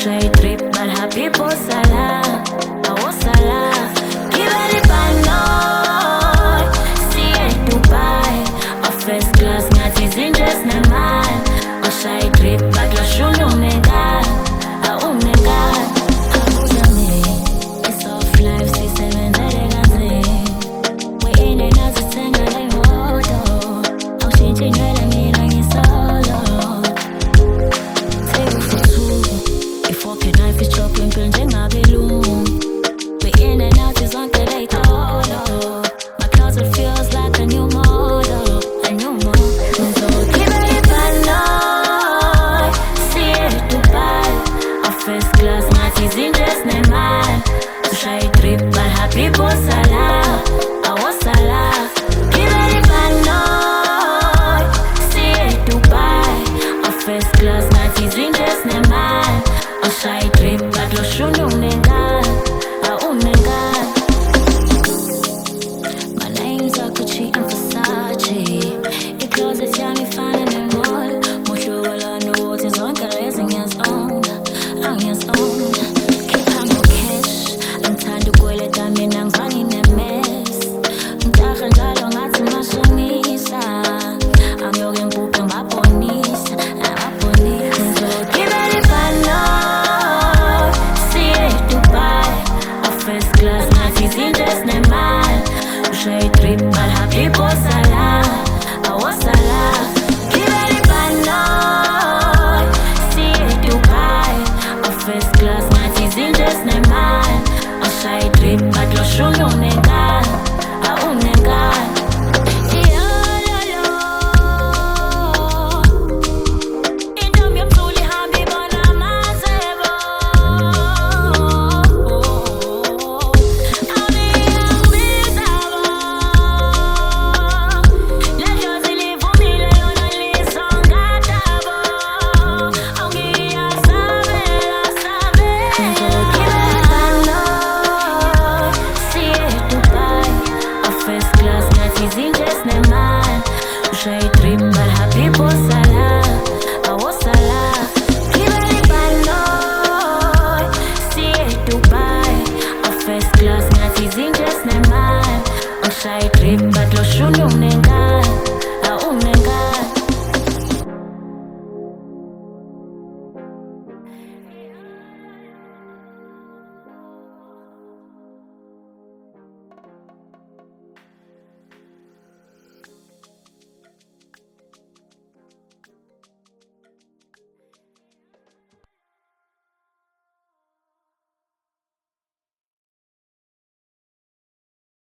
Ushayi trip balha people sala awosala Kibali Panoy siye Dubai a first class ngathi zinjes nemali Ushayi trip batla shunu negal awunegal Akuzame it's off life sisebenzele kanzima Weyine nazithenga lemoto awushintshe inwele mina ngisolo Chopping njengabelungu we in and out zonke ley'tolo My closet feels like a new model So Kibali Panoy siye Dubai a first class ngathi zinjes nemali Ushayi trip balha people sala awosala Kibali Panoy siye Dubai a first class ngathi zinjes nemali Ushayi trip batlo shunu nengal awunegal My name's Akuchi and Versace I-closet yami fana nemall Muhlobola nowothi zonke lezi ngiyazona angiyazona Khipha ngo-cash angithanda ukweleta mina ngizangi ne-mess Ngitaha njalo ngathi mashonisa Angiyoke ngibhubhe ngababonisa So Kibali Panoy first class ngathi zinjes nemali Ushayi trip balha people sala awosala Kibali Panoy siye Dubai a first class ngathi zinjes nemali Ushayi trip batlo shunu negal awunegal Ushayi trip balha people sala awosala Kibali Panoy siye Dubai a first class ngathi zinjes nemali Ushayi trip batlo shunu nengal